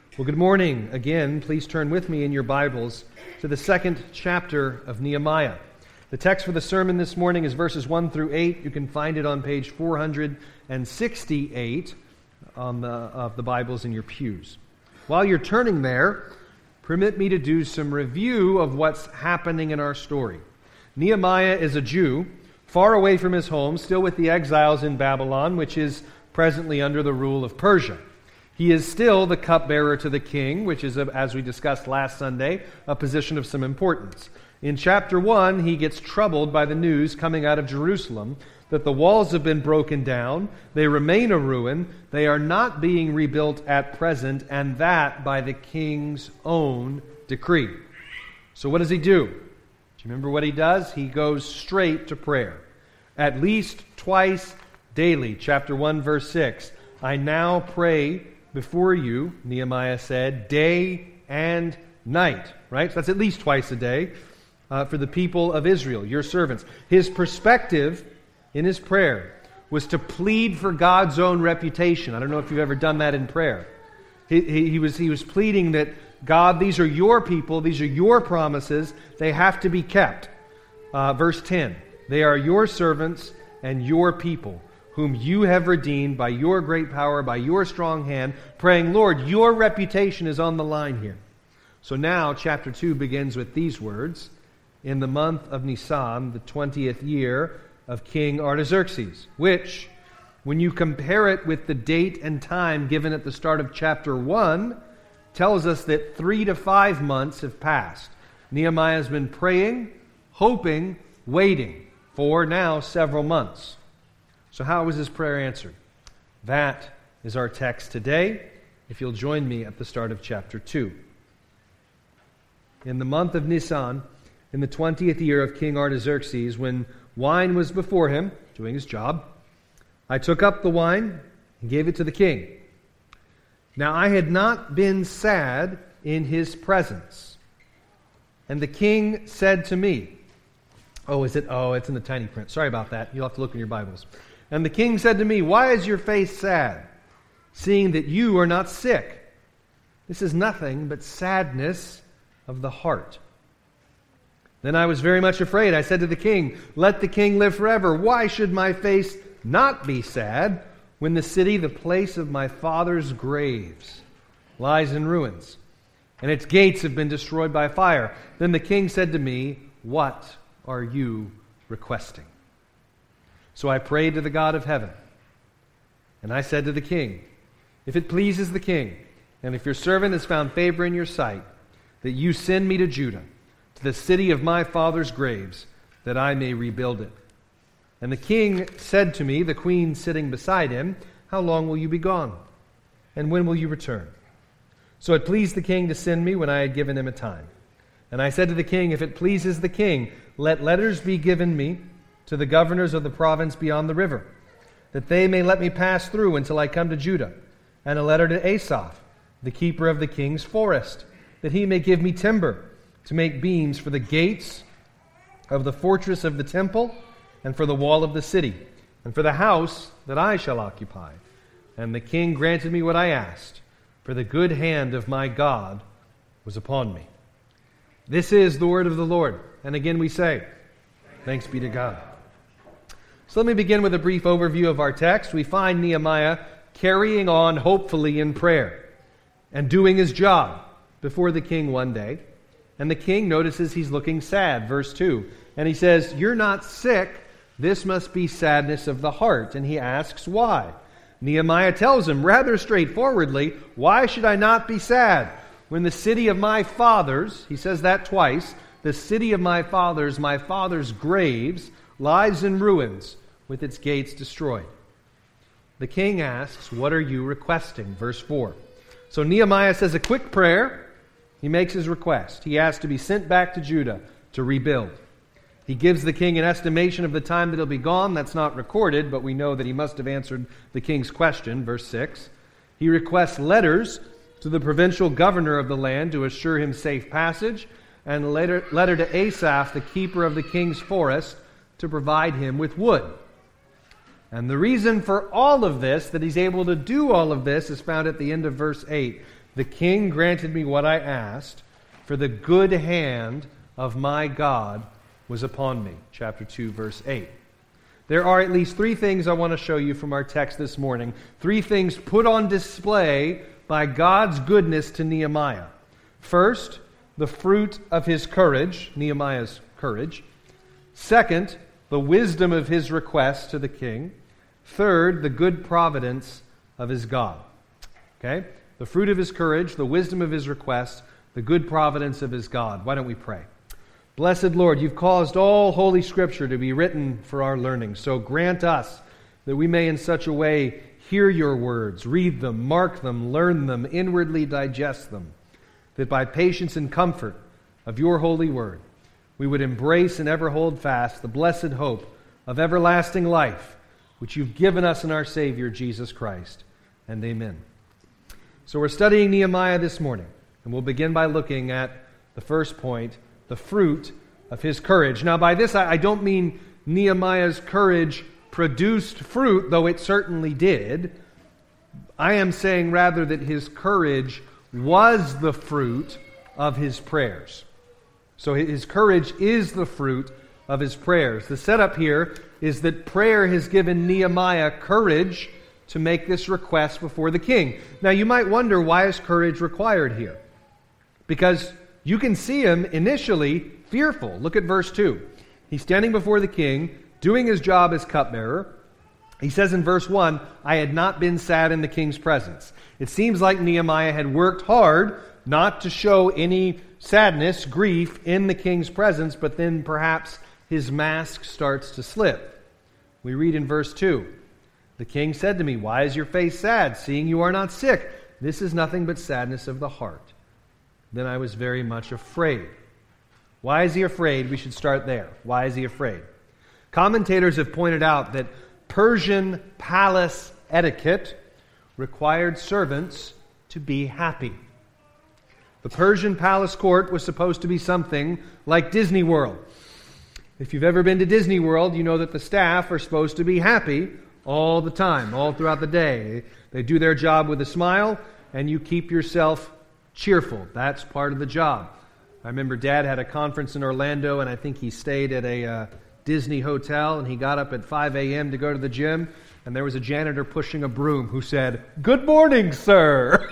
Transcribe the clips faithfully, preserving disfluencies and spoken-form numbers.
Well, good morning again. Please turn with me in your Bibles to the second chapter of Nehemiah. The text for the sermon this morning is verses one through eight. You can find it on page four hundred sixty-eight on the, of the Bibles in your pews. While you're turning there, permit me to do some review of what's happening in our story. Nehemiah is a Jew, far away from his home, still with the exiles in Babylon, which is presently under the rule of Persia. He is still the cupbearer to the king, which is, as we discussed last Sunday, a position of some importance. In chapter one, he gets troubled by the news coming out of Jerusalem that the walls have been broken down, they remain a ruin, they are not being rebuilt at present, and that by the king's own decree. So what does he do? Do you remember what he does? He goes straight to prayer. At least twice daily, chapter one, verse six, I now pray before you, Nehemiah said, day and night, right? So that's at least twice a day uh, for the people of Israel, your servants. His perspective in his prayer was to plead for God's own reputation. I don't know if you've ever done that in prayer. He, he, he was, he was pleading that, God, these are your people, these are your promises, they have to be kept. Uh, verse ten, they are your servants and your people, whom you have redeemed by your great power, by your strong hand, praying, Lord, your reputation is on the line here. So now, chapter two begins with these words, in the month of Nisan, the twentieth year of King Artaxerxes, which, when you compare it with the date and time given at the start of chapter one, tells us that three to five months have passed. Nehemiah has been praying, hoping, waiting for now several months. So how was his prayer answered? That is our text today, if you'll join me at the start of chapter two. In the month of Nisan, in the twentieth year of King Artaxerxes, when wine was before him, doing his job, I took up the wine and gave it to the king. Now I had not been sad in his presence. And the king said to me, oh, is it? Oh, it's in the tiny print. Sorry about that. You'll have to look in your Bibles. And the king said to me, why is your face sad, seeing that you are not sick? This is nothing but sadness of the heart. Then I was very much afraid. I said to the king, let the king live forever. Why should my face not be sad when the city, the place of my father's graves, lies in ruins, and its gates have been destroyed by fire? Then the king said to me, what are you requesting? So I prayed to the God of heaven, and I said to the king, if it pleases the king, and if your servant has found favor in your sight, that you send me to Judah, to the city of my father's graves, that I may rebuild it. And the king said to me, the queen sitting beside him, how long will you be gone? And when will you return? So it pleased the king to send me when I had given him a time. And I said to the king, if it pleases the king, let letters be given me to the governors of the province beyond the river, that they may let me pass through until I come to Judah, and a letter to Asaph, the keeper of the king's forest, that he may give me timber to make beams for the gates of the fortress of the temple, and for the wall of the city, and for the house that I shall occupy. And the king granted me what I asked, for the good hand of my God was upon me. This is the word of the Lord. And again we say, thanks be to God. So let me begin with a brief overview of our text. We find Nehemiah carrying on, hopefully, in prayer and doing his job before the king one day. And the king notices he's looking sad, verse two. And he says, you're not sick, this must be sadness of the heart. And he asks why. Nehemiah tells him rather straightforwardly, why should I not be sad when the city of my fathers, he says that twice, the city of my fathers, my father's graves, lies in ruins with its gates destroyed. The king asks, what are you requesting? Verse four. So Nehemiah says a quick prayer. He makes his request. He asks to be sent back to Judah to rebuild. He gives the king an estimation of the time that he'll be gone. That's not recorded, but we know that he must have answered the king's question. Verse six. He requests letters to the provincial governor of the land to assure him safe passage, and a letter, letter to Asaph, the keeper of the king's forest, to provide him with wood. And the reason for all of this, that he's able to do all of this, is found at the end of verse eight. The king granted me what I asked, for the good hand of my God was upon me. Chapter two, verse eight. There are at least three things I want to show you from our text this morning. Three things put on display by God's goodness to Nehemiah. First, the fruit of his courage, Nehemiah's courage. Second, the wisdom of his request to the king. Third, the good providence of his God. Okay? The fruit of his courage, the wisdom of his request, the good providence of his God. Why don't we pray? Blessed Lord, you've caused all Holy Scripture to be written for our learning. So grant us that we may in such a way hear your words, read them, mark them, learn them, inwardly digest them, that by patience and comfort of your holy word, we would embrace and ever hold fast the blessed hope of everlasting life, which you've given us in our Savior, Jesus Christ. And amen. So we're studying Nehemiah this morning, and we'll begin by looking at the first point, the fruit of his courage. Now, by this, I don't mean Nehemiah's courage produced fruit, though it certainly did. I am saying rather that his courage was the fruit of his prayers. So his courage is the fruit of his prayers. The setup here is that prayer has given Nehemiah courage to make this request before the king. Now, you might wonder, why is courage required here? Because you can see him initially fearful. Look at verse two. He's standing before the king, doing his job as cupbearer. He says in verse one, I had not been sad in the king's presence. It seems like Nehemiah had worked hard not to show any sadness, grief in the king's presence, but then perhaps his mask starts to slip. We read in verse two, the king said to me, why is your face sad, seeing you are not sick? This is nothing but sadness of the heart. Then I was very much afraid. Why is he afraid? We should start there. Why is he afraid? Commentators have pointed out that Persian palace etiquette required servants to be happy. The Persian palace court was supposed to be something like Disney World. If you've ever been to Disney World, you know that the staff are supposed to be happy all the time, all throughout the day. They do their job with a smile, and you keep yourself cheerful. That's part of the job. I remember Dad had a conference in Orlando, and I think he stayed at a uh, Disney hotel, and he got up at five a.m. to go to the gym, and there was a janitor pushing a broom who said, "Good morning, sir."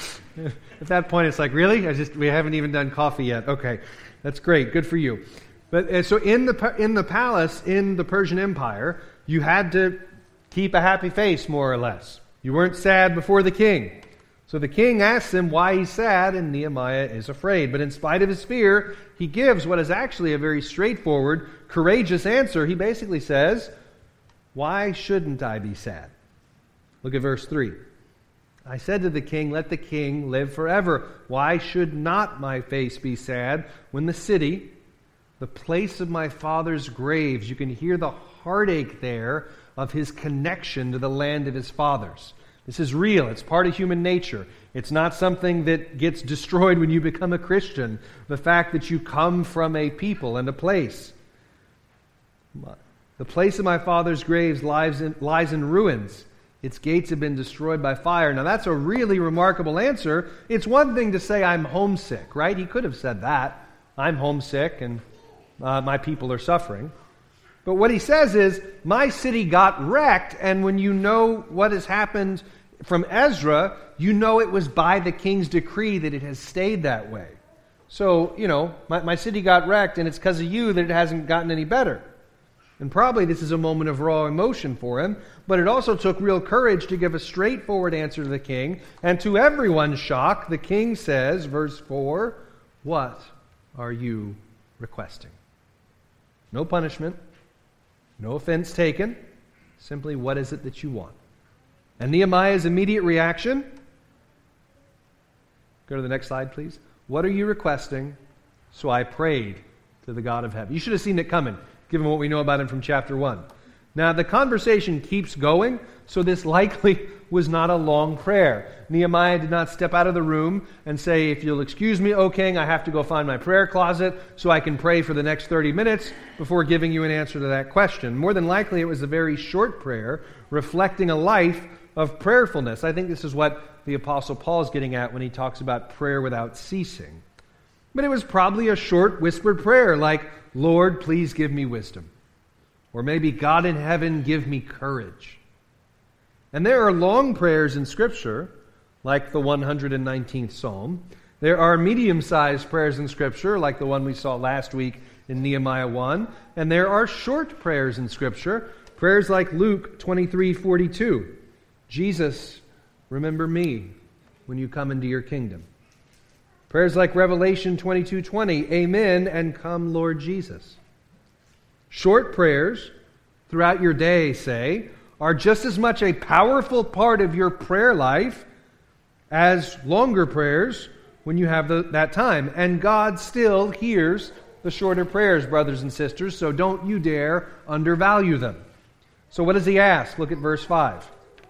At that point, it's like, really? I just we haven't even done coffee yet. Okay, that's great. Good for you. But uh, so in the in the palace in the Persian Empire, you had to keep a happy face, more or less. You weren't sad before the king. So the king asks him why he's sad, and Nehemiah is afraid. But in spite of his fear, he gives what is actually a very straightforward, courageous answer. He basically says, why shouldn't I be sad? Look at verse three. I said to the king, let the king live forever. Why should not my face be sad when the city, the place of my father's graves, you can hear the heartache there of his connection to the land of his fathers. This is real. It's part of human nature. It's not something that gets destroyed when you become a Christian. The fact that you come from a people and a place. The place of my father's graves lies in, lies in ruins. Its gates have been destroyed by fire. Now that's a really remarkable answer. It's one thing to say I'm homesick, right? He could have said that. I'm homesick and uh, my people are suffering. But what he says is, my city got wrecked, and when you know what has happened from Ezra, you know it was by the king's decree that it has stayed that way. So, you know, my, my city got wrecked, and it's because of you that it hasn't gotten any better. And probably this is a moment of raw emotion for him, but it also took real courage to give a straightforward answer to the king. And to everyone's shock, the king says, verse four, what are you requesting? No punishment. No offense taken. Simply, what is it that you want? And Nehemiah's immediate reaction, go to the next slide, please. What are you requesting? So I prayed to the God of heaven. You should have seen it coming, given what we know about him from chapter one. Now, the conversation keeps going, so this likely was not a long prayer. Nehemiah did not step out of the room and say, if you'll excuse me, O king, I have to go find my prayer closet so I can pray for the next thirty minutes before giving you an answer to that question. More than likely, it was a very short prayer reflecting a life of prayerfulness. I think this is what the Apostle Paul is getting at when he talks about prayer without ceasing. But it was probably a short whispered prayer like, Lord, please give me wisdom. Or maybe, God in heaven, give me courage. And there are long prayers in Scripture, like the one hundred nineteenth Psalm. There are medium-sized prayers in Scripture, like the one we saw last week in Nehemiah one. And there are short prayers in Scripture, prayers like Luke twenty-three forty-two. Jesus, remember me when you come into your kingdom. Prayers like Revelation twenty-two twenty, Amen, and come, Lord Jesus. Short prayers throughout your day, say, are just as much a powerful part of your prayer life as longer prayers when you have the, that time. And God still hears the shorter prayers, brothers and sisters, so don't you dare undervalue them. So what does he ask? Look at verse five.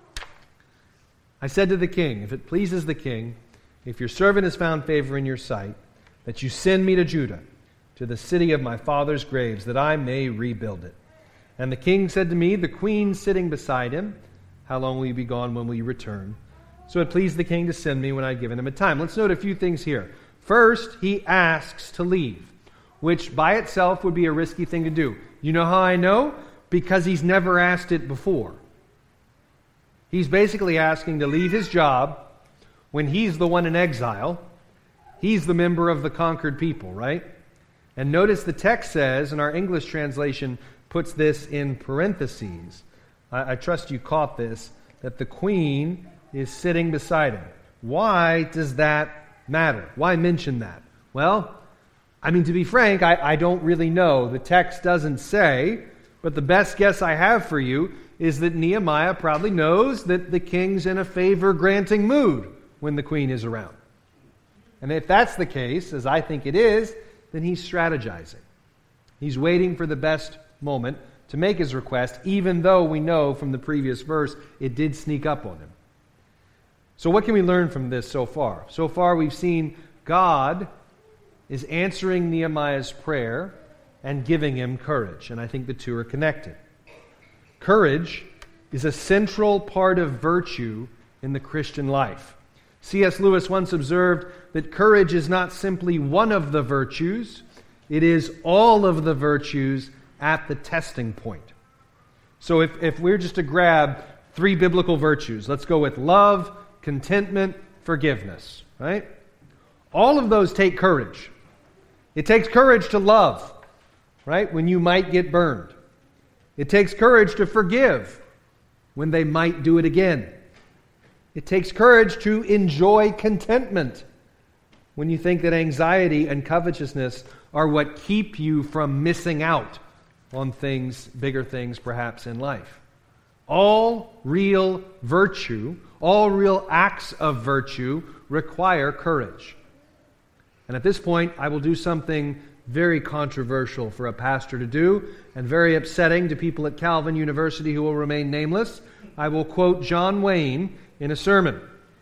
I said to the king, if it pleases the king, if your servant has found favor in your sight, that you send me to Judah, to the city of my father's graves, that I may rebuild it. And the king said to me, the queen sitting beside him, how long will you be gone? When will you return? So it pleased the king to send me when I'd given him a time. Let's note a few things here. First, he asks to leave, which by itself would be a risky thing to do. You know how I know? Because he's never asked it before. He's basically asking to leave his job when he's the one in exile. He's the member of the conquered people, right? And notice the text says, and our English translation puts this in parentheses. I, I trust you caught this, that the queen is sitting beside him. Why does that matter? Why mention that? Well, I mean, to be frank, I, I don't really know. The text doesn't say, but the best guess I have for you is that Nehemiah probably knows that the king's in a favor-granting mood when the queen is around. And if that's the case, as I think it is, then he's strategizing. He's waiting for the best moment to make his request, even though we know from the previous verse it did sneak up on him. So what can we learn from this so far? So far we've seen God is answering Nehemiah's prayer and giving him courage. And I think the two are connected. Courage is a central part of virtue in the Christian life. C S Lewis once observed that courage is not simply one of the virtues, it is all of the virtues at the testing point. So if, if we're just to grab three biblical virtues, let's go with love, contentment, forgiveness, right? All of those take courage. It takes courage to love, right, when you might get burned. It takes courage to forgive when they might do it again. It takes courage to enjoy contentment when you think that anxiety and covetousness are what keep you from missing out on things, bigger things perhaps in life. All real virtue, all real acts of virtue require courage. And at this point, I will do something very controversial for a pastor to do and very upsetting to people at Calvin University who will remain nameless. I will quote John Wayne in a sermon.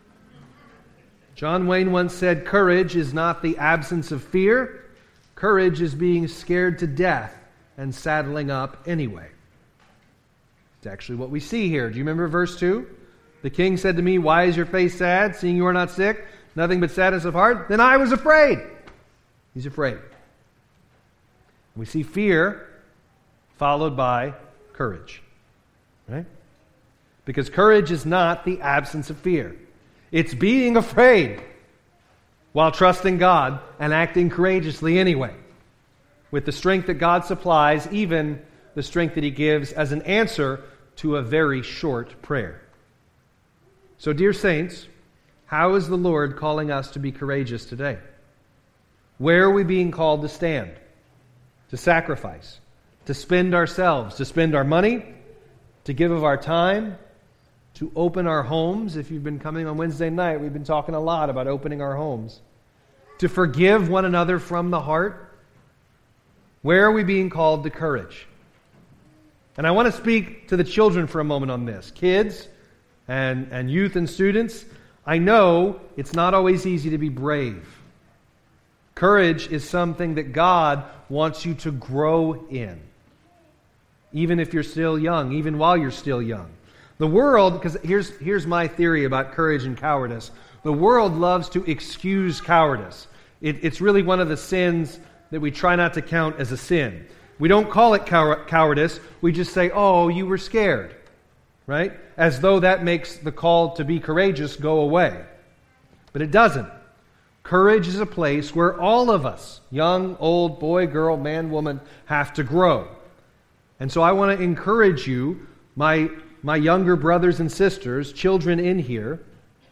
John Wayne once said, "Courage is not the absence of fear. Courage is being scared to death and saddling up anyway." It's actually what we see here. Do you remember verse two? The king said to me, "Why is your face sad, seeing you are not sick? Nothing but sadness of heart." Then I was afraid. He's afraid. We see fear followed by courage. Right? Because courage is not the absence of fear. It's being afraid while trusting God and acting courageously anyway, with the strength that God supplies, even the strength that He gives as an answer to a very short prayer. So, dear saints, how is the Lord calling us to be courageous today? Where are we being called to stand, to sacrifice, to spend ourselves, to spend our money, to give of our time, to open our homes? If you've been coming on Wednesday night, we've been talking a lot about opening our homes. To forgive one another from the heart. Where are we being called to courage? And I want to speak to the children for a moment on this. Kids and, and youth and students, I know it's not always easy to be brave. Courage is something that God wants you to grow in, even if you're still young, even while you're still young. The world, because here's, here's my theory about courage and cowardice. The world loves to excuse cowardice. It, it's really one of the sins that we try not to count as a sin. We don't call it cow- cowardice. We just say, oh, you were scared, right? As though that makes the call to be courageous go away. But it doesn't. Courage is a place where all of us, young, old, boy, girl, man, woman, have to grow. And so I want to encourage you, my, my younger brothers and sisters, children in here,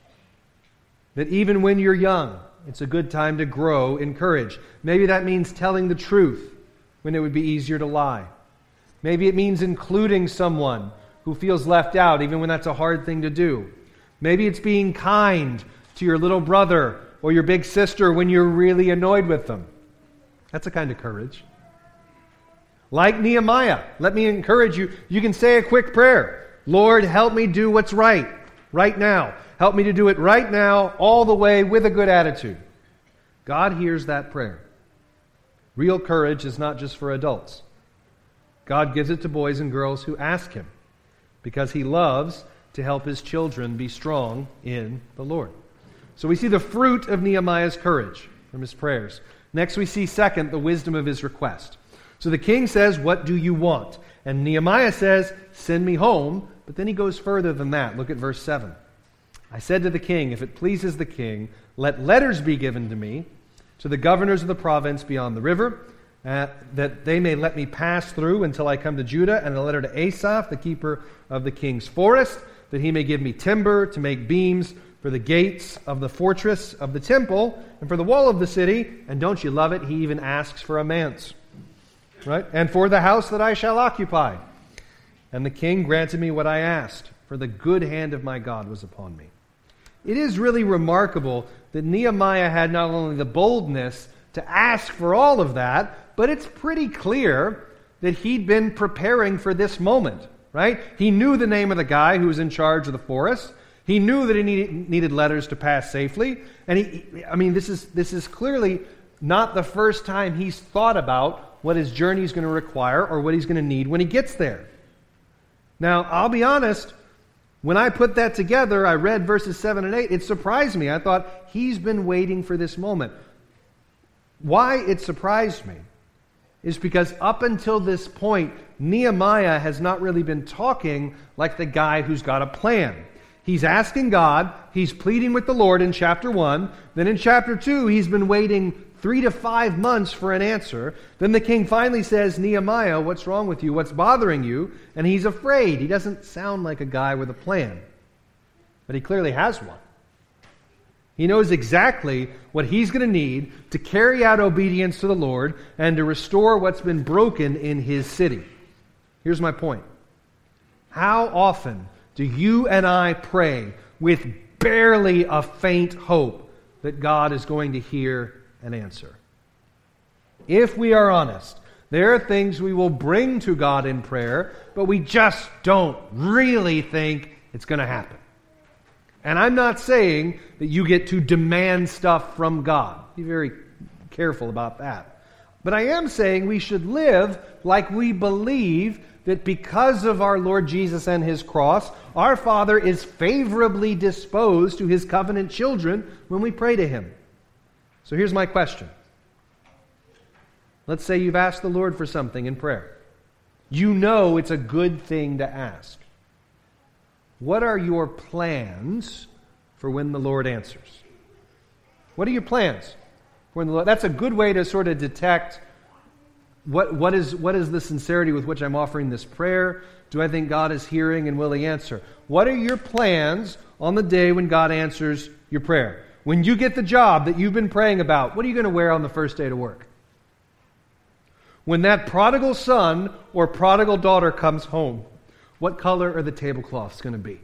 that even when you're young, it's a good time to grow in courage. Maybe that means telling the truth when it would be easier to lie. Maybe it means including someone who feels left out, even when that's a hard thing to do. Maybe it's being kind to your little brother or your big sister when you're really annoyed with them. That's a kind of courage. Like Nehemiah, let me encourage you, you can say a quick prayer. Lord, help me do what's right, right now. Help me to do it right now, all the way, with a good attitude. God hears that prayer. Real courage is not just for adults. God gives it to boys and girls who ask Him, because He loves to help His children be strong in the Lord. So we see the fruit of Nehemiah's courage from his prayers. Next we see, second, the wisdom of his request. So the king says, what do you want? And Nehemiah says, send me home. But then he goes further than that. Look at verse seven. I said to the king, if it pleases the king, let letters be given to me, to the governors of the province beyond the river, uh, that they may let me pass through until I come to Judah, and a letter to Asaph, the keeper of the king's forest, that he may give me timber to make beams for the gates of the fortress of the temple, and for the wall of the city. And don't you love it? He even asks for a manse. Right? And for the house that I shall occupy. And the king granted me what I asked, for the good hand of my God was upon me. It is really remarkable that Nehemiah had not only the boldness to ask for all of that, but it's pretty clear that he'd been preparing for this moment, right? He knew the name of the guy who was in charge of the forest. He knew that he needed, needed letters to pass safely. And he, I mean, this is, this is clearly not the first time he's thought about what his journey is going to require or what he's going to need when he gets there. Now, I'll be honest, when I put that together, I read verses seven and eight, it surprised me. I thought, he's been waiting for this moment. Why it surprised me is because up until this point, Nehemiah has not really been talking like the guy who's got a plan. He's asking God, he's pleading with the Lord in chapter one, then in chapter two, he's been waiting three to five months for an answer. Then the king finally says, Nehemiah, what's wrong with you? What's bothering you? And he's afraid. He doesn't sound like a guy with a plan. But he clearly has one. He knows exactly what he's going to need to carry out obedience to the Lord and to restore what's been broken in his city. Here's my point. How often do you and I pray with barely a faint hope that God is going to hear an answer? If we are honest, there are things we will bring to God in prayer, but we just don't really think it's going to happen. And I'm not saying that you get to demand stuff from God. Be very careful about that. But I am saying we should live like we believe that because of our Lord Jesus and His cross, our Father is favorably disposed to His covenant children when we pray to Him. So here's my question. Let's say you've asked the Lord for something in prayer. You know it's a good thing to ask. What are your plans for when the Lord answers? What are your plans for when the Lord? That's a good way to sort of detect what, what is what is the sincerity with which I'm offering this prayer. Do I think God is hearing and will He answer? What are your plans on the day when God answers your prayer? When you get the job that you've been praying about, what are you going to wear on the first day to work? When that prodigal son or prodigal daughter comes home, what color are the tablecloths going to be?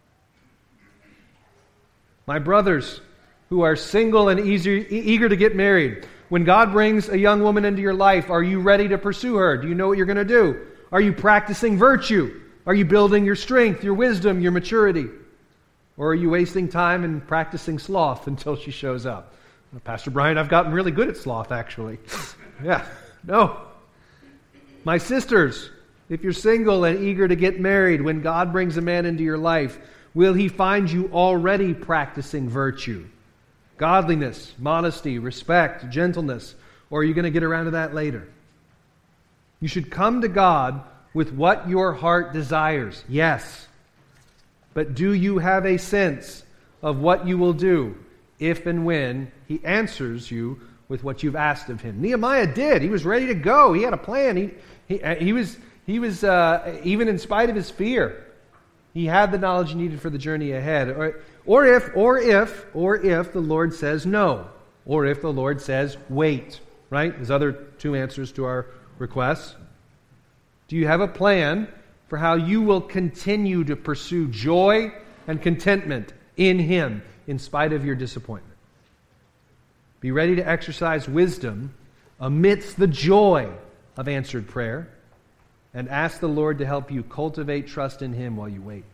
My brothers who are single and eager, eager to get married, when God brings a young woman into your life, are you ready to pursue her? Do you know what you're going to do? Are you practicing virtue? Are you building your strength, your wisdom, your maturity? Or are you wasting time and practicing sloth until she shows up? Pastor Brian, I've gotten really good at sloth, actually. Yeah, no. My sisters, If you're single and eager to get married, when God brings a man into your life, will he find you already practicing virtue? Godliness, modesty, respect, gentleness, or are you going to get around to that later? You should come to God with what your heart desires, yes. But do you have a sense of what you will do if and when he answers you with what you've asked of him? Nehemiah did. He was ready to go. He had a plan. He, he, he was, he was uh, even in spite of his fear, he had the knowledge he needed for the journey ahead. Or, or if, or if, or if the Lord says no, or if the Lord says wait, right? There's other two answers to our requests. Do you have a plan for how you will continue to pursue joy and contentment in him in spite of your disappointment? Be ready to exercise wisdom amidst the joy of answered prayer, and ask the Lord to help you cultivate trust in him while you wait.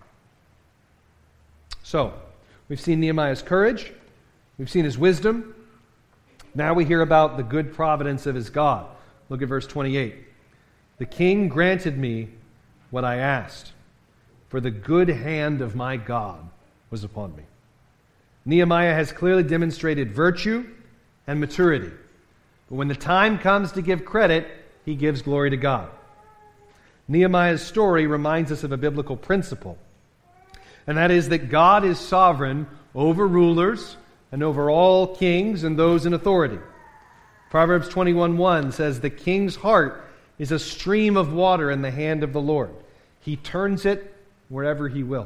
So, we've seen Nehemiah's courage, we've seen his wisdom. Now we hear about the good providence of his God. Look at verse twenty-eight. The king granted me what I asked, for the good hand of my God was upon me. Nehemiah has clearly demonstrated virtue and maturity. But when the time comes to give credit, he gives glory to God. Nehemiah's story reminds us of a biblical principle, and that is that God is sovereign over rulers and over all kings and those in authority. Proverbs twenty-one one says, the king's heart is a stream of water in the hand of the Lord. He turns it wherever he will.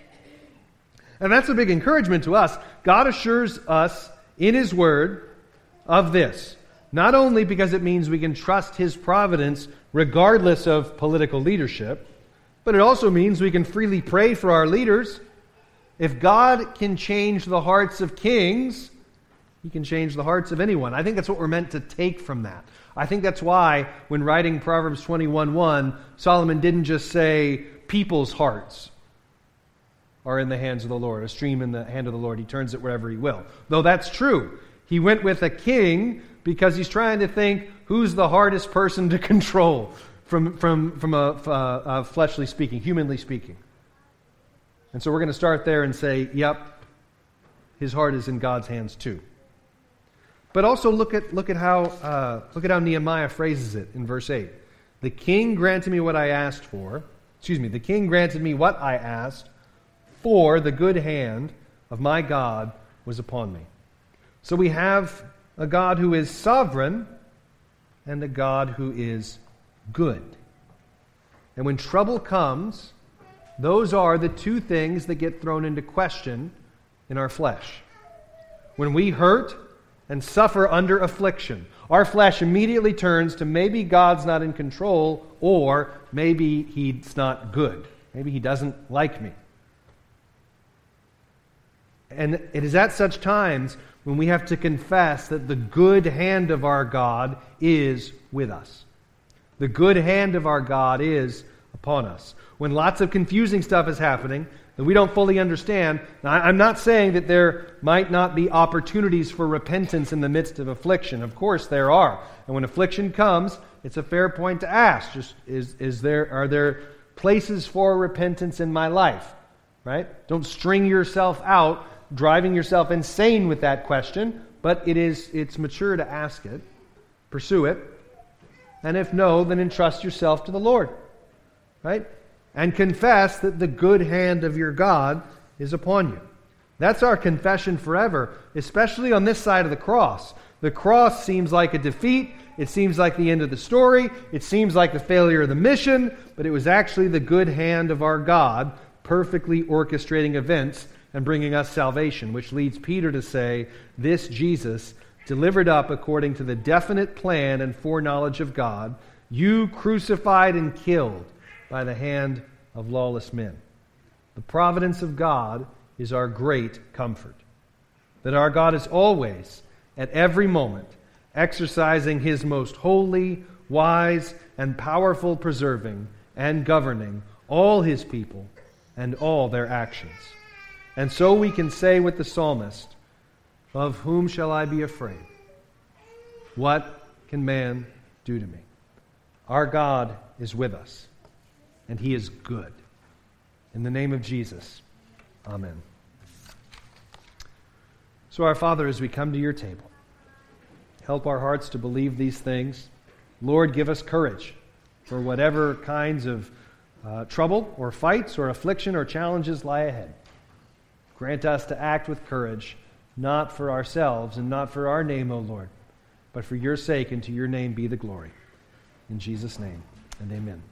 And that's a big encouragement to us. God assures us in his word of this, not only because it means we can trust his providence regardless of political leadership, but it also means we can freely pray for our leaders. If God can change the hearts of kings, he can change the hearts of anyone. I think that's what we're meant to take from that. I think that's why when writing Proverbs twenty-one one, Solomon didn't just say people's hearts are in the hands of the Lord, a stream in the hand of the Lord. He turns it wherever he will. Though that's true. He went with a king because he's trying to think who's the hardest person to control from, from, from a, a, a fleshly speaking, humanly speaking. And so we're going to start there and say, yep, his heart is in God's hands too. But also look at look at how uh, look at how Nehemiah phrases it in verse eight. The king granted me what I asked for. Excuse me. The king granted me what I asked, for the good hand of my God was upon me. So we have a God who is sovereign and a God who is good. And when trouble comes, those are the two things that get thrown into question in our flesh. When we hurt and suffer under affliction, our flesh immediately turns to maybe God's not in control, or maybe he's not good. Maybe he doesn't like me. And it is at such times when we have to confess that the good hand of our God is with us. The good hand of our God is upon us. When lots of confusing stuff is happening that we don't fully understand, now I'm not saying that there might not be opportunities for repentance in the midst of affliction. Of course there are. And when affliction comes, it's a fair point to ask. Just is, is there are there places for repentance in my life? Right? Don't string yourself out, driving yourself insane with that question, but it is it's mature to ask it, pursue it, and if no, then entrust yourself to the Lord, right? And confess that the good hand of your God is upon you. That's our confession forever, especially on this side of the cross. The cross seems like a defeat, it seems like the end of the story, it seems like the failure of the mission, but it was actually the good hand of our God perfectly orchestrating events and bringing us salvation, which leads Peter to say, this Jesus, delivered up according to the definite plan and foreknowledge of God, you crucified and killed by the hand of lawless men. The providence of God is our great comfort. That our God is always, at every moment, exercising his most holy, wise, and powerful preserving and governing all his people and all their actions. And so we can say with the psalmist, of whom shall I be afraid? What can man do to me? Our God is with us. and He is good. In the name of Jesus, amen. So, our Father, as we come to your table, help our hearts to believe these things. Lord, give us courage for whatever kinds of uh, trouble or fights or affliction or challenges lie ahead. Grant us to act with courage, not for ourselves and not for our name, O Lord, but for your sake, and to your name be the glory. In Jesus' name, and amen.